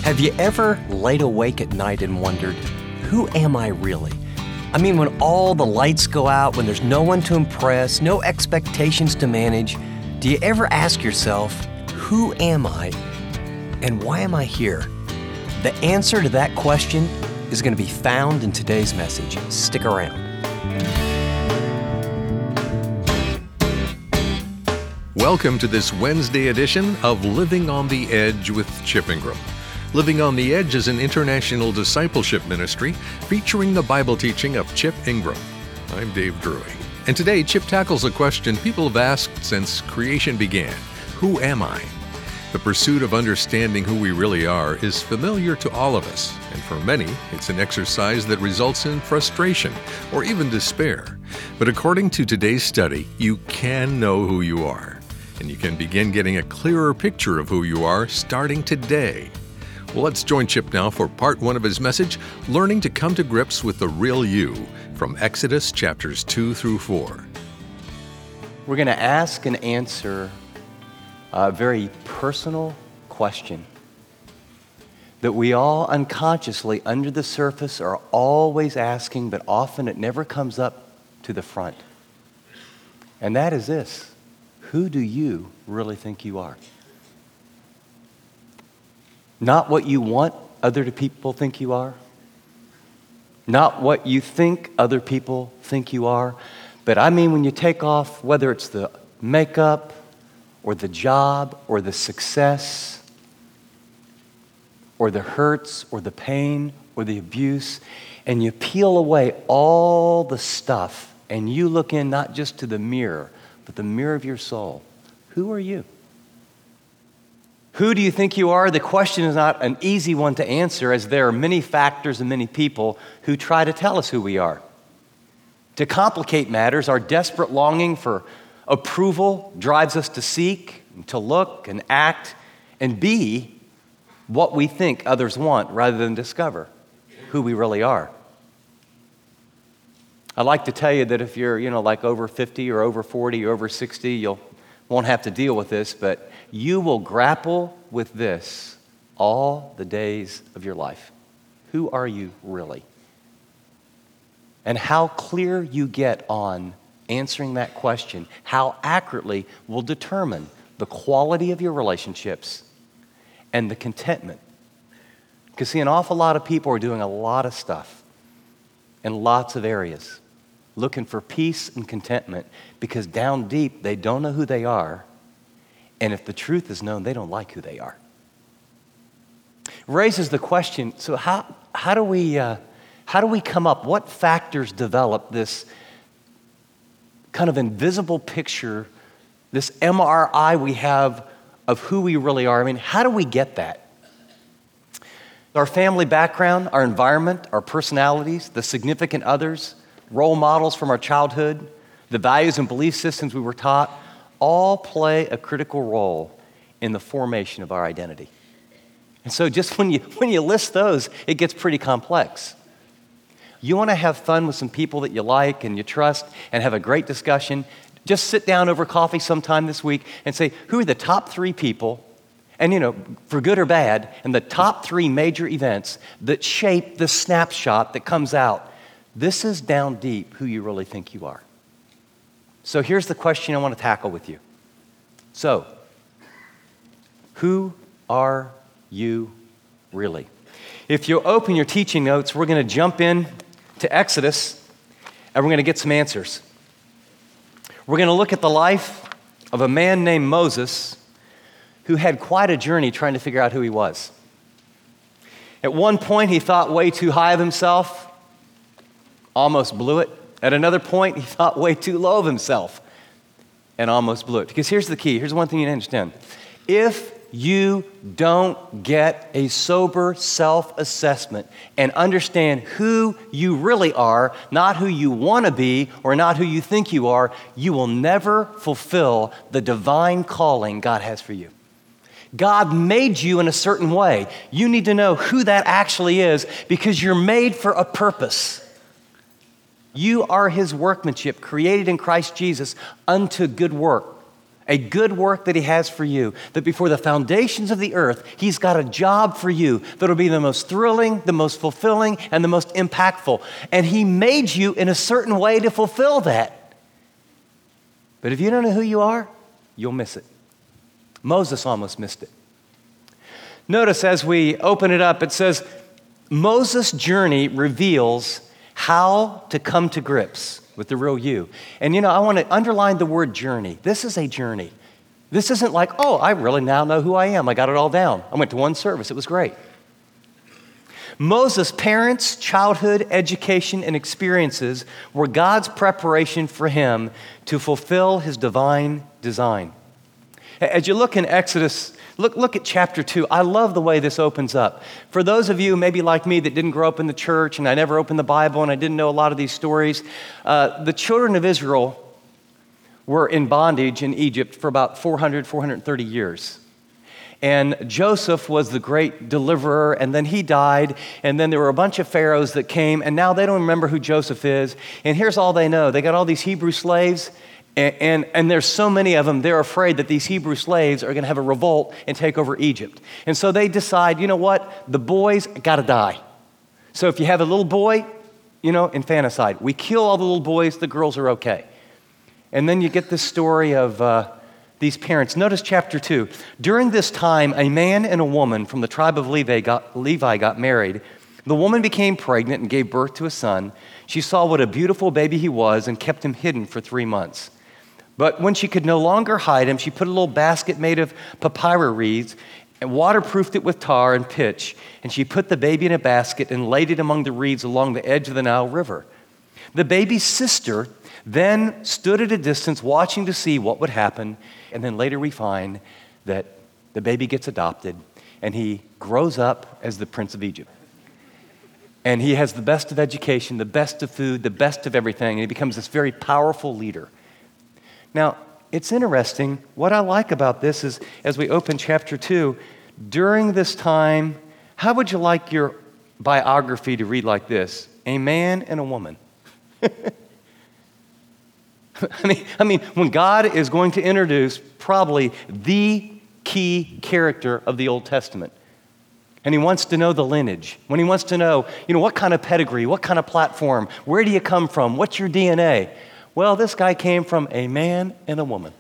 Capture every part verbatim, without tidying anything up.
Have you ever laid awake at night and wondered, who am I really? I mean, when all the lights go out, when there's no one to impress, no expectations to manage, do you ever ask yourself, who am I and why am I here? The answer to that question is going to be found in today's message. Stick around. Welcome to this Wednesday edition of Living on the Edge with Chip Ingram. Living on the Edge is an international discipleship ministry featuring the Bible teaching of Chip Ingram. I'm Dave Drury, and today Chip tackles a question people have asked since creation began. Who am I? The pursuit of understanding who we really are is familiar to all of us, and for many, it's an exercise that results in frustration or even despair. But according to today's study, you can know who you are, and you can begin getting a clearer picture of who you are starting today. Well, let's join Chip now for part one of his message, Learning to Come to Grips with the Real You, from Exodus chapters two through four. We're going to ask and answer a very personal question that we all unconsciously, under the surface, are always asking, but often it never comes up to the front. And that is this: who do you really think you are? Not what you want other people think you are. Not what you think other people think you are. But I mean, when you take off, whether it's the makeup or the job or the success or the hurts or the pain or the abuse, and you peel away all the stuff and you look in not just to the mirror, but the mirror of your soul. Who are you? Who do you think you are? The question is not an easy one to answer, as there are many factors and many people who try to tell us who we are. To complicate matters, our desperate longing for approval drives us to seek, to look and act and be what we think others want rather than discover who we really are. I'd like to tell you that if you're, you know, like over fifty or over forty or over sixty, you'll won't have to deal with this, but you will grapple with this all the days of your life. Who are you really? And how clear you get on answering that question, how accurately will determine the quality of your relationships and the contentment. Because see, an awful lot of people are doing a lot of stuff in lots of areas, looking for peace and contentment, because down deep, they don't know who they are. And if the truth is known, they don't like who they are. It raises the question, so how, how do we, uh, how do we come up? What factors develop this kind of invisible picture, this M R I we have of who we really are? I mean, how do we get that? Our family background, our environment, our personalities, the significant others, role models from our childhood, the values and belief systems we were taught, all play a critical role in the formation of our identity. And so just when you when you list those, it gets pretty complex. You want to have fun with some people that you like and you trust and have a great discussion, just sit down over coffee sometime this week and say, who are the top three people, and you know, for good or bad, and the top three major events that shape the snapshot that comes out. This is down deep who you really think you are. So here's the question I want to tackle with you. So, who are you really? If you open your teaching notes, we're going to jump in to Exodus, and we're going to get some answers. We're going to look at the life of a man named Moses who had quite a journey trying to figure out who he was. At one point, he thought way too high of himself, almost blew it. At another point, he thought way too low of himself and almost blew it. Because here's the key. Here's one thing you need to understand. If you don't get a sober self-assessment and understand who you really are, not who you want to be or not who you think you are, you will never fulfill the divine calling God has for you. God made you in a certain way. You need to know who that actually is, because you're made for a purpose. You are His workmanship, created in Christ Jesus unto good work. a good work that he has for you, that before the foundations of the earth, he's got a job for you that'll be the most thrilling, the most fulfilling, and the most impactful. And he made you in a certain way to fulfill that. But if you don't know who you are, you'll miss it. Moses almost missed it. Notice as we open it up, it says, Moses' journey reveals how to come to grips with the real you. And you know, I want to underline the word journey. This is a journey. This isn't like, oh, I really now know who I am. I got it all down. I went to one service. It was great. Moses' parents, childhood, education, and experiences were God's preparation for him to fulfill his divine design. As you look in Exodus, look, look at chapter two. I love the way this opens up. For those of you maybe like me that didn't grow up in the church and I never opened the Bible and I didn't know a lot of these stories, uh, the children of Israel were in bondage in Egypt for about four hundred, four hundred thirty years. And Joseph was the great deliverer, and then he died, and then there were a bunch of pharaohs that came, and now they don't remember who Joseph is. And here's all they know. They got all these Hebrew slaves, and, and, and there's so many of them, they're afraid that these Hebrew slaves are going to have a revolt and take over Egypt. And so they decide, you know what? The boys got to die. So if you have a little boy, you know, infanticide. We kill all the little boys, the girls are okay. And then you get this story of uh, these parents. Notice chapter two. During this time, a man and a woman from the tribe of Levi got, Levi got married. The woman became pregnant and gave birth to a son. She saw what a beautiful baby he was and kept him hidden for three months. But when she could no longer hide him, she put a little basket made of papyrus reeds and waterproofed it with tar and pitch. And she put the baby in a basket and laid it among the reeds along the edge of the Nile River. The baby's sister then stood at a distance watching to see what would happen. And then later we find that the baby gets adopted and he grows up as the Prince of Egypt. And he has the best of education, the best of food, the best of everything, and he becomes this very powerful leader. Now, it's interesting. What I like about this is, as we open chapter two, during this time, how would you like your biography to read like this? A man and a woman. I mean, I mean, when God is going to introduce probably the key character of the Old Testament, and he wants to know the lineage, when he wants to know, you know, what kind of pedigree, what kind of platform, where do you come from, what's your D N A? Well, this guy came from a man and a woman.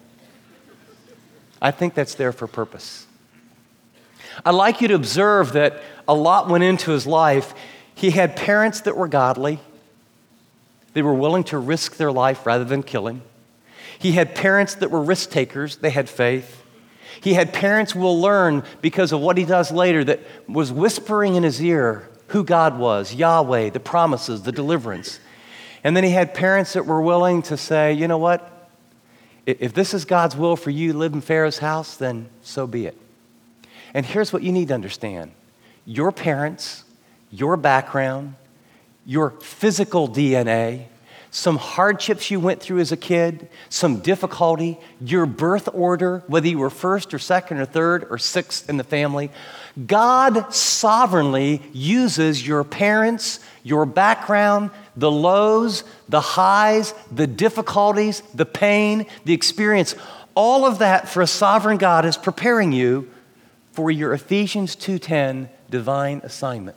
I think that's there for purpose. I'd like you to observe that a lot went into his life. He had parents that were godly. They were willing to risk their life rather than kill him. He had parents that were risk takers. They had faith. He had parents, we'll learn because of what he does later, that was whispering in his ear who God was, Yahweh, the promises, the deliverance. And then he had parents that were willing to say, you know what? If this is God's will for you to live in Pharaoh's house, then so be it. And here's what you need to understand. Your parents, your background, your physical D N A, some hardships you went through as a kid, some difficulty, your birth order, whether you were first or second or third or sixth in the family, God sovereignly uses your parents, your background, the lows, the highs, the difficulties, the pain, the experience, all of that for a sovereign God is preparing you for your Ephesians two ten divine assignment.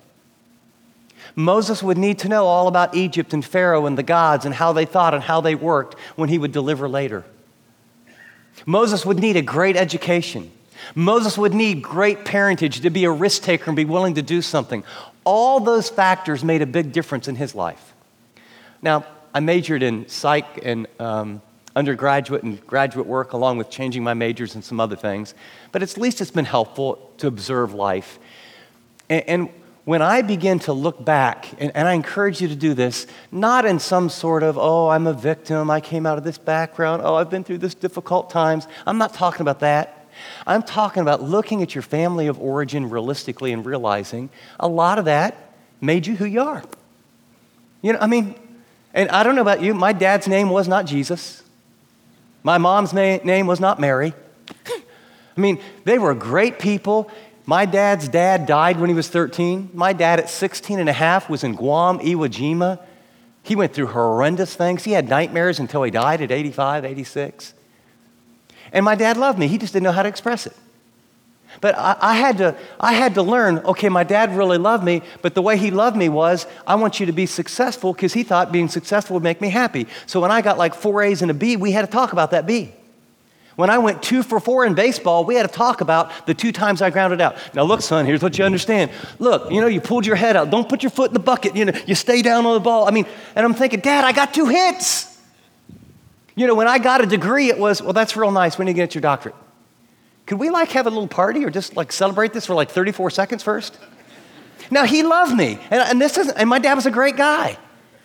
Moses would need to know all about Egypt and Pharaoh and the gods and how they thought and how they worked when he would deliver later. Moses would need a great education. Moses would need great parentage to be a risk taker and be willing to do something. All those factors made a big difference in his life. Now, I majored in psych and um, undergraduate and graduate work along with changing my majors and some other things, but at least it's been helpful to observe life. And, and when I begin to look back, and, and I encourage you to do this, not in some sort of, oh, I'm a victim, I came out of this background, oh, I've been through this difficult times. I'm not talking about that. I'm talking about looking at your family of origin realistically and realizing a lot of that made you who you are. You know, I mean, and I don't know about you, my dad's name was not Jesus. My mom's ma- name was not Mary. I mean, they were great people. My dad's dad died when he was thirteen. My dad at sixteen and a half was in Guam, Iwo Jima. He went through horrendous things. He had nightmares until he died at eighty-five, eighty-six. And my dad loved me. He just didn't know how to express it. But I, I had to, I had to learn, okay, my dad really loved me, but the way he loved me was, I want you to be successful, because he thought being successful would make me happy. So when I got like four A's and a B, we had to talk about that B. When I went two for four in baseball, we had to talk about the two times I grounded out. Now look, son, here's what you understand. Look, you know, you pulled your head out. Don't put your foot in the bucket. You know, you stay down on the ball. I mean, and I'm thinking, Dad, I got two hits. You know, when I got a degree, it was, well, that's real nice. When do you get your doctorate? Could we like have a little party or just like celebrate this for like thirty-four seconds first? Now he loved me, and, and this isn't, and my dad was a great guy.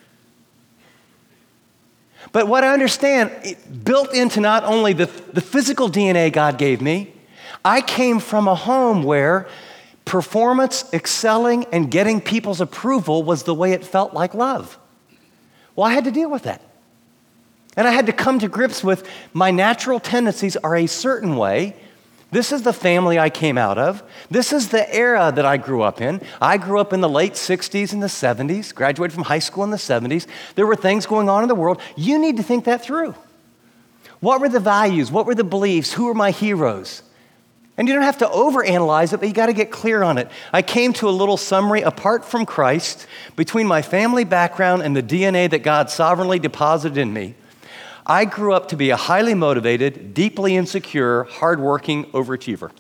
But what I understand, it, built into not only the, the physical D N A God gave me, I came from a home where performance, excelling, and getting people's approval was the way it felt like love. Well, I had to deal with that. And I had to come to grips with my natural tendencies are a certain way. This is the family I came out of. This is the era that I grew up in. I grew up in the late sixties and the seventies, graduated from high school in the seventies. There were things going on in the world. You need to think that through. What were the values? What were the beliefs? Who were my heroes? And you don't have to overanalyze it, but you got to get clear on it. I came to a little summary apart from Christ, between my family background and the D N A that God sovereignly deposited in me. I grew up to be a highly motivated, deeply insecure, hardworking overachiever.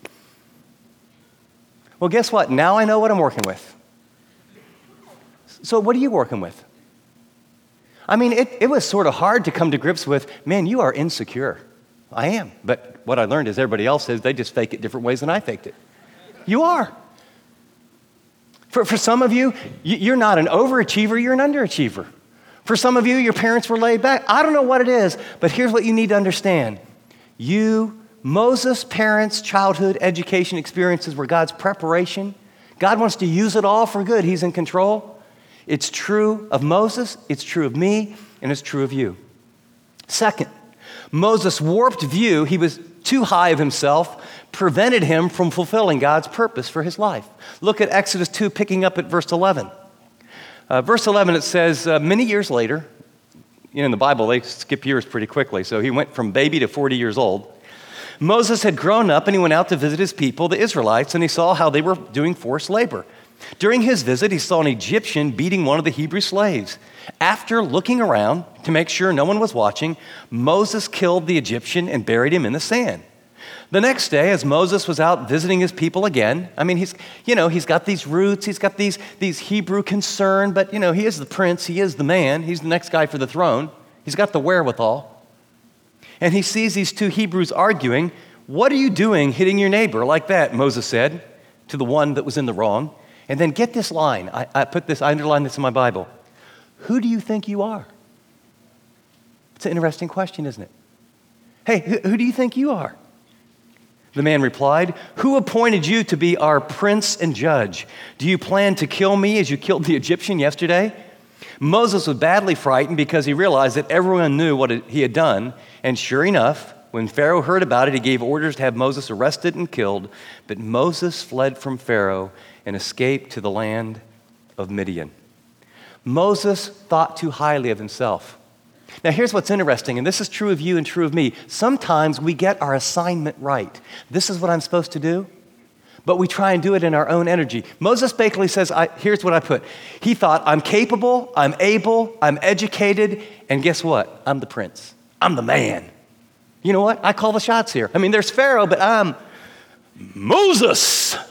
Well, guess what? Now I know what I'm working with. So what are you working with? I mean, it, it was sort of hard to come to grips with, man, you are insecure. I am. But what I learned is everybody else says they just fake it different ways than I faked it. You are. For, for some of you, you're not an overachiever, you're an underachiever. For some of you, your parents were laid back. I don't know what it is, but here's what you need to understand. You, Moses' parents' childhood education experiences were God's preparation. God wants to use it all for good. He's in control. It's true of Moses, it's true of me, and it's true of you. Second, Moses' warped view, he was too high of himself, prevented him from fulfilling God's purpose for his life. Look at Exodus two, picking up at verse eleven. Uh, verse eleven, it says, uh, many years later, you know, in the Bible, they skip years pretty quickly, so he went from baby to forty years old. Moses had grown up, and he went out to visit his people, the Israelites, and he saw how they were doing forced labor. During his visit, he saw an Egyptian beating one of the Hebrew slaves. After looking around to make sure no one was watching, Moses killed the Egyptian and buried him in the sand. The next day, as Moses was out visiting his people again, I mean, he's, you know, he's got these roots, he's got these, these Hebrew concern, but, you know, he is the prince, he is the man, he's the next guy for the throne. He's got the wherewithal. And he sees these two Hebrews arguing. What are you doing hitting your neighbor like that, Moses said to the one that was in the wrong. And then get this line. I, I put this, I underlined this in my Bible. Who do you think you are? It's an interesting question, isn't it? Hey, who, who do you think you are? The man replied, who appointed you to be our prince and judge? Do you plan to kill me as you killed the Egyptian yesterday? Moses was badly frightened because he realized that everyone knew what he had done. And sure enough, when Pharaoh heard about it, he gave orders to have Moses arrested and killed. But Moses fled from Pharaoh and escaped to the land of Midian. Moses thought too highly of himself. Now, here's what's interesting, and this is true of you and true of me. Sometimes we get our assignment right. This is what I'm supposed to do, but we try and do it in our own energy. Moses basically says, I, here's what I put. He thought, I'm capable, I'm able, I'm educated, and guess what? I'm the prince. I'm the man. You know what? I call the shots here. I mean, there's Pharaoh, but I'm Moses.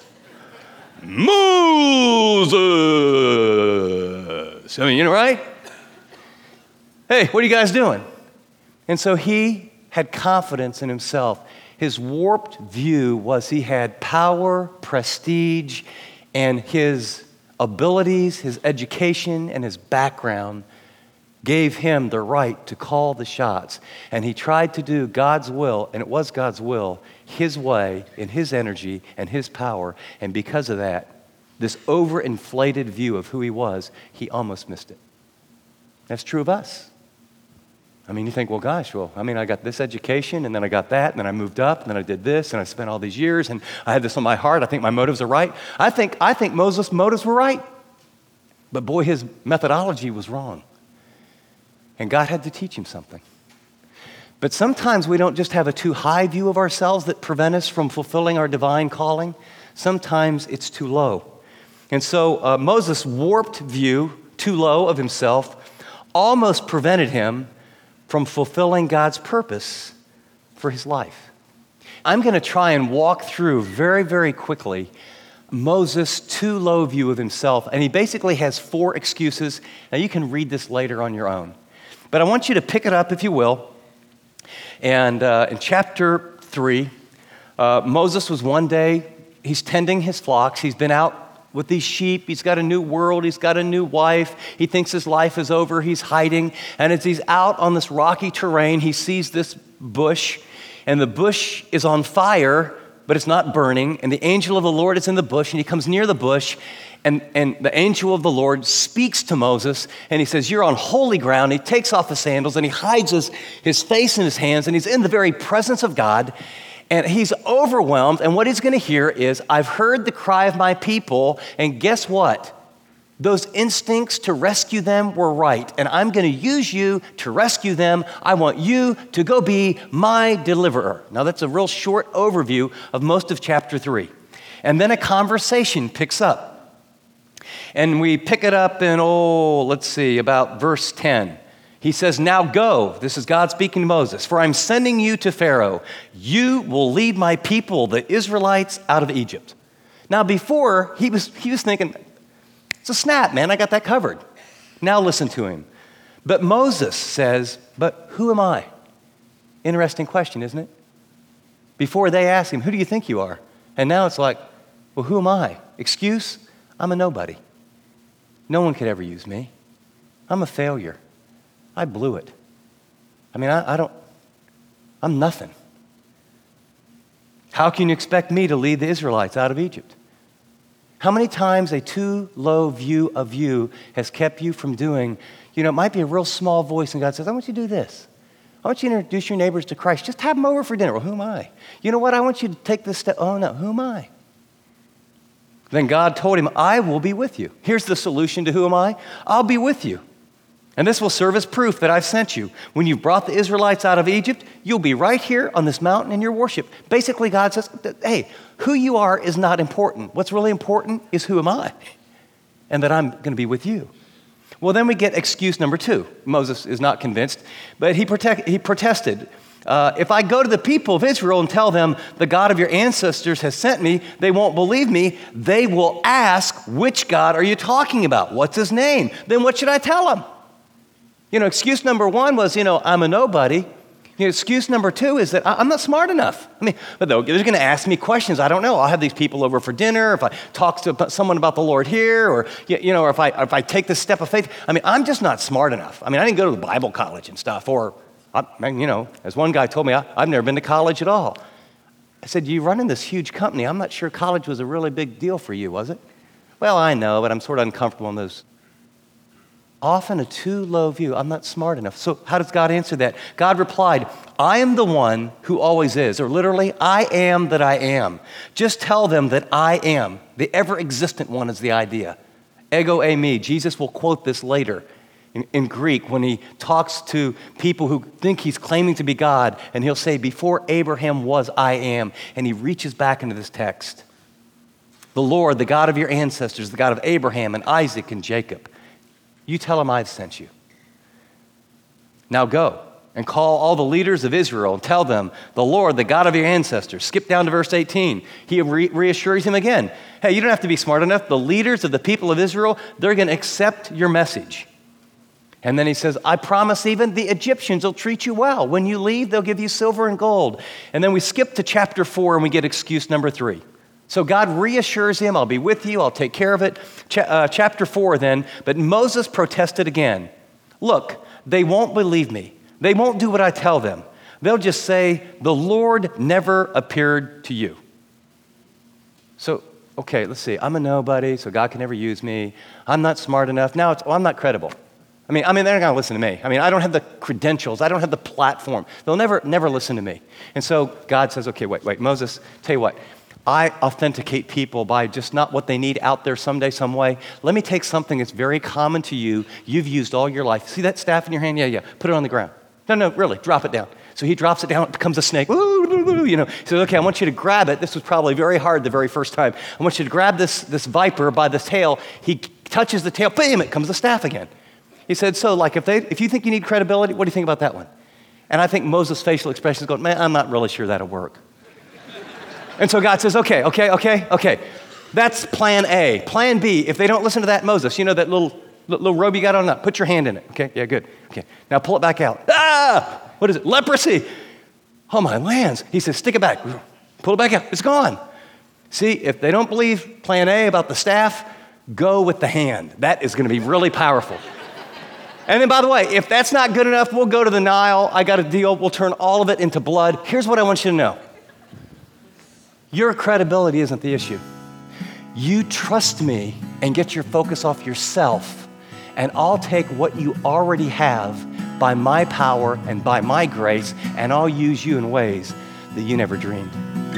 Moses. I mean, you know, right? Hey, what are you guys doing? And so he had confidence in himself. His warped view was he had power, prestige, and his abilities, his education, and his background gave him the right to call the shots. And he tried to do God's will, and it was God's will, his way, in his energy, and his power. And because of that, this overinflated view of who he was, he almost missed it. That's true of us. I mean, you think, well, gosh, well, I mean, I got this education, and then I got that, and then I moved up, and then I did this, and I spent all these years, and I had this on my heart. I think my motives are right. I think, I think Moses' motives were right. But boy, his methodology was wrong. And God had to teach him something. But sometimes we don't just have a too high view of ourselves that prevent us from fulfilling our divine calling. Sometimes it's too low. And so uh, Moses' warped view, too low of himself, almost prevented him from fulfilling God's purpose for his life. I'm going to try and walk through very, very quickly Moses' too low view of himself. And he basically has four excuses. Now, you can read this later on your own. But I want you to pick it up, if you will. And uh, in chapter three, uh, Moses was one day, he's tending his flocks. He's been out with these sheep. He's got a new world. He's got a new wife. He thinks his life is over. He's hiding. And as he's out on this rocky terrain, he sees this bush. And the bush is on fire, but it's not burning. And the angel of the Lord is in the bush. And he comes near the bush. And, and the angel of the Lord speaks to Moses. And he says, you're on holy ground. He takes off his sandals. And he hides his, his face in his hands. And he's in the very presence of God. And he's overwhelmed, and what he's going to hear is, I've heard the cry of my people, and guess what? Those instincts to rescue them were right, and I'm going to use you to rescue them. I want you to go be my deliverer. Now, that's a real short overview of most of chapter three. And then a conversation picks up. And we pick it up in, oh, let's see, about verse ten. He says, now go, this is God speaking to Moses, for I'm sending you to Pharaoh. You will lead my people, the Israelites, out of Egypt. Now before, he was, he was thinking, it's a snap, man, I got that covered. Now listen to him. But Moses says, but who am I? Interesting question, isn't it? Before they asked him, who do you think you are? And now it's like, well, who am I? Excuse? I'm a nobody. No one could ever use me. I'm a failure. I blew it. I mean, I, I don't, I'm nothing. How can you expect me to lead the Israelites out of Egypt? How many times a too low view of you has kept you from doing, you know, it might be a real small voice and God says, I want you to do this. I want you to introduce your neighbors to Christ. Just have them over for dinner. Well, who am I? You know what? I want you to take this step. Oh, no, who am I? Then God told him, I will be with you. Here's the solution to who am I? I'll be with you. And this will serve as proof that I've sent you. When you've brought the Israelites out of Egypt, you'll be right here on this mountain in your worship. Basically, God says, hey, who you are is not important. What's really important is who am I? And that I'm going to be with you. Well, then we get excuse number two. Moses is not convinced, but he, protect, he protested. Uh, if I go to the people of Israel and tell them the God of your ancestors has sent me, they won't believe me. They will ask, which God are you talking about? What's his name? Then what should I tell them? You know, excuse number one was, you know, I'm a nobody. You know, excuse number two is that I'm not smart enough. I mean, but they're going to ask me questions. I don't know. I'll have these people over for dinner. If I talk to someone about the Lord here, or, you know, or if I, if I take this step of faith, I mean, I'm just not smart enough. I mean, I didn't go to the Bible college and stuff, or, I, you know, as one guy told me, I, I've never been to college at all. I said, you run in this huge company. I'm not sure college was a really big deal for you, was it? Well, I know, but I'm sort of uncomfortable in those. Often a too low view. I'm not smart enough. So how does God answer that? God replied, I am the one who always is, or literally, I am that I am. Just tell them that I am. The ever-existent one is the idea. Ego eimi. Jesus will quote this later in, in Greek when he talks to people who think he's claiming to be God, and he'll say, before Abraham was, I am. And he reaches back into this text. The Lord, the God of your ancestors, the God of Abraham and Isaac and Jacob. You tell him I've sent you. Now go and call all the leaders of Israel and tell them, the Lord, the God of your ancestors. Skip down to verse eighteen. He re- reassures him again. Hey, you don't have to be smart enough. The leaders of the people of Israel, they're going to accept your message. And then he says, I promise even the Egyptians will treat you well. When you leave, they'll give you silver and gold. And then we skip to chapter four and we get excuse number three. So God reassures him, I'll be with you, I'll take care of it. Ch- uh, chapter four then, but Moses protested again. Look, they won't believe me. They won't do what I tell them. They'll just say, the Lord never appeared to you. So, okay, let's see. I'm a nobody, so God can never use me. I'm not smart enough. Now it's, oh, I'm not credible. I mean, I mean, they're not going to listen to me. I mean, I don't have the credentials. I don't have the platform. They'll never, never listen to me. And so God says, okay, wait, wait, Moses, tell you what. I authenticate people by just not what they need out there someday, some way. Let me take something that's very common to you, you've used all your life. See that staff in your hand? Yeah, yeah. Put it on the ground. No, no, really, drop it down. So he drops it down, it becomes a snake. You know, he says, okay, I want you to grab it. This was probably very hard the very first time. I want you to grab this, this viper by the tail. He touches the tail, bam, it comes the staff again. He said, so like if they, if you think you need credibility, what do you think about that one? And I think Moses' facial expression is going, man, I'm not really sure that'll work. And so God says, okay, okay, okay, okay. That's plan A. Plan B, if they don't listen to that, Moses, you know that little little robe you got on? Put your hand in it. Okay, yeah, good. Okay, now pull it back out. Ah, what is it? Leprosy. Oh, my lands. He says, stick it back. Pull it back out. It's gone. See, if they don't believe plan A about the staff, go with the hand. That is going to be really powerful. And then, by the way, if that's not good enough, we'll go to the Nile. I got a deal. We'll turn all of it into blood. Here's what I want you to know. Your credibility isn't the issue. You trust me and get your focus off yourself, and I'll take what you already have by my power and by my grace, and I'll use you in ways that you never dreamed.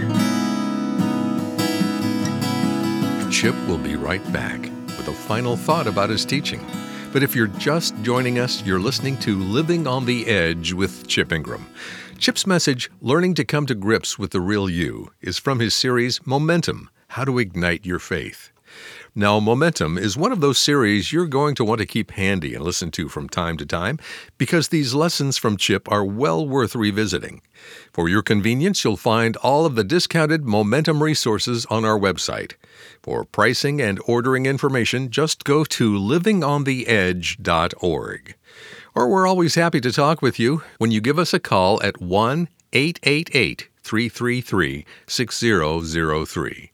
Chip will be right back with a final thought about his teaching. But if you're just joining us, you're listening to Living on the Edge with Chip Ingram. Chip's message, Learning to Come to Grips with the Real You, is from his series Momentum, How to Ignite Your Faith. Now, Momentum is one of those series you're going to want to keep handy and listen to from time to time because these lessons from Chip are well worth revisiting. For your convenience, you'll find all of the discounted Momentum resources on our website. For pricing and ordering information, just go to living on the edge dot org. Or we're always happy to talk with you when you give us a call at one eight eight eight, three three three, six zero zero three.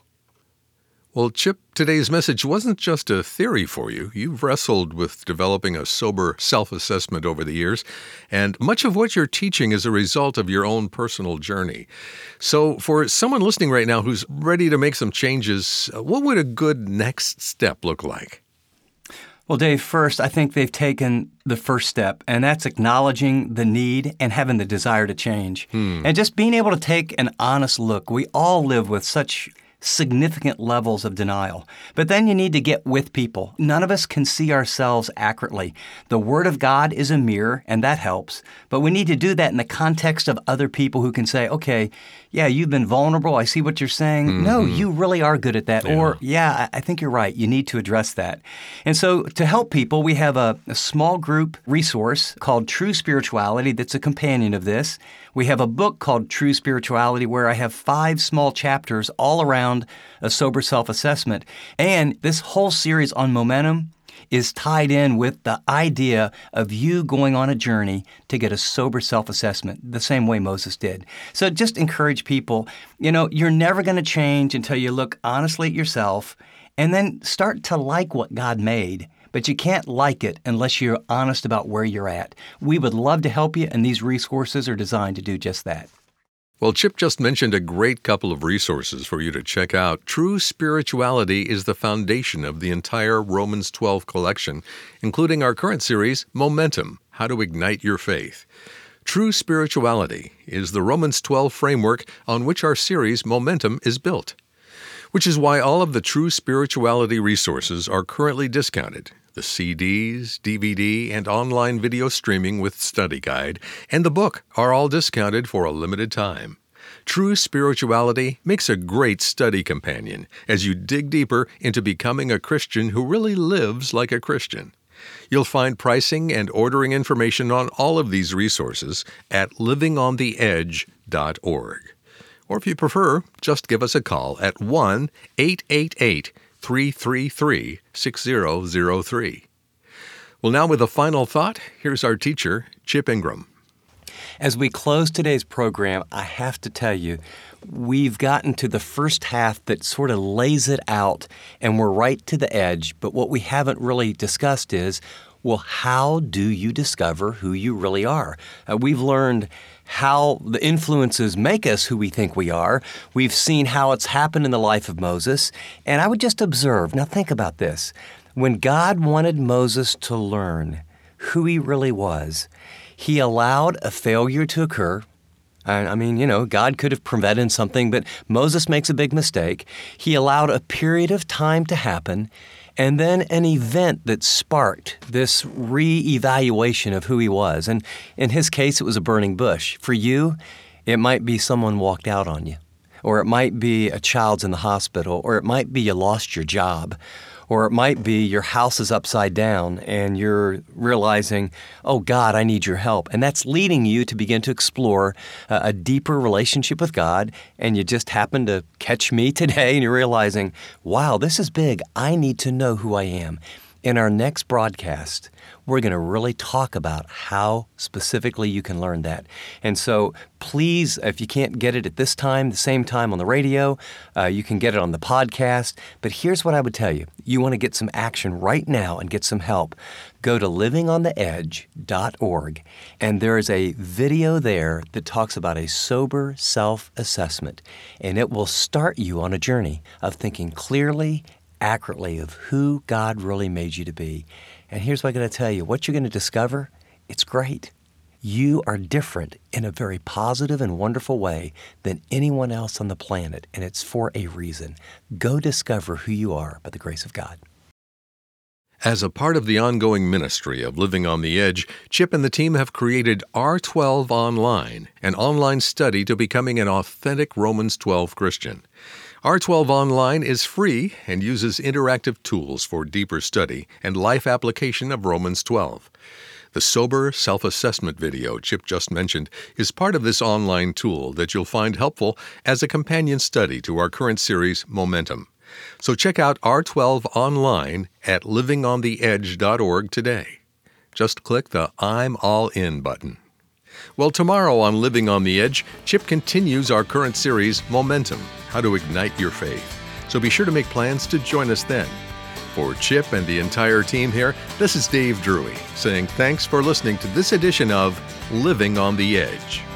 Well, Chip, today's message wasn't just a theory for you. You've wrestled with developing a sober self-assessment over the years, and much of what you're teaching is a result of your own personal journey. So for someone listening right now who's ready to make some changes, what would a good next step look like? Well, Dave, first, I think they've taken the first step, and that's acknowledging the need and having the desire to change. Hmm. And just being able to take an honest look. We all live with such significant levels of denial. But then you need to get with people. None of us can see ourselves accurately. The Word of God is a mirror, and that helps. But we need to do that in the context of other people who can say, okay, yeah, you've been vulnerable. I see what you're saying. Mm-hmm. No, you really are good at that. Yeah. Or, yeah, I think you're right. You need to address that. And so to help people, we have a, a small group resource called True Spirituality that's a companion of this. We have a book called True Spirituality where I have five small chapters all around a sober self-assessment. And this whole series on momentum is tied in with the idea of you going on a journey to get a sober self-assessment, the same way Moses did. So just encourage people, you know, you're never going to change until you look honestly at yourself and then start to like what God made. But you can't like it unless you're honest about where you're at. We would love to help you, and these resources are designed to do just that. Well, Chip just mentioned a great couple of resources for you to check out. True Spirituality is the foundation of the entire Romans twelve collection, including our current series, Momentum, How to Ignite Your Faith. True Spirituality is the Romans twelve framework on which our series, Momentum, is built, which is why all of the True Spirituality resources are currently discounted. The C Ds, D V D, and online video streaming with study guide, and the book are all discounted for a limited time. True Spirituality makes a great study companion as you dig deeper into becoming a Christian who really lives like a Christian. You'll find pricing and ordering information on all of these resources at living on the edge dot org. Or if you prefer, just give us a call at one eight eight eight, three three three, six zero zero three. Well, now with a final thought, here's our teacher, Chip Ingram. As we close today's program, I have to tell you, we've gotten to the first half that sort of lays it out, and we're right to the edge. But what we haven't really discussed is, well, how do you discover who you really are? Uh, we've learned how the influences make us who we think we are. We've seen how it's happened in the life of Moses. And I would just observe, now think about this. When God wanted Moses to learn who he really was, he allowed a failure to occur, I I mean, you know, God could have prevented something, but Moses makes a big mistake. He allowed a period of time to happen, and then an event that sparked this re-evaluation of who he was. And in his case, it was a burning bush. For you, it might be someone walked out on you, or it might be a child's in the hospital, or it might be you lost your job, or it might be your house is upside down and you're realizing, oh, God, I need your help. And that's leading you to begin to explore a, a deeper relationship with God. And you just happen to catch me today and you're realizing, wow, this is big. I need to know who I am. In our next broadcast, we're going to really talk about how specifically you can learn that. And so please, if you can't get it at this time, the same time on the radio, uh, you can get it on the podcast. But here's what I would tell you. You want to get some action right now and get some help. Go to living on the edge dot org, and there is a video there that talks about a sober self-assessment, and it will start you on a journey of thinking clearly, accurately of who God really made you to be. And here's what I'm going to tell you. What you're going to discover, it's great. You are different in a very positive and wonderful way than anyone else on the planet, and it's for a reason. Go discover who you are by the grace of God. As a part of the ongoing ministry of Living on the Edge, Chip and the team have created R twelve Online, an online study to becoming an authentic Romans twelve Christian. R twelve Online is free and uses interactive tools for deeper study and life application of Romans twelve. The sober self-assessment video Chip just mentioned is part of this online tool that you'll find helpful as a companion study to our current series, Momentum. So check out R twelve Online at living on the edge dot org today. Just click the I'm All In button. Well, tomorrow on Living on the Edge, Chip continues our current series, Momentum, How to Ignite Your Faith. So be sure to make plans to join us then. For Chip and the entire team here, this is Dave Drury saying thanks for listening to this edition of Living on the Edge.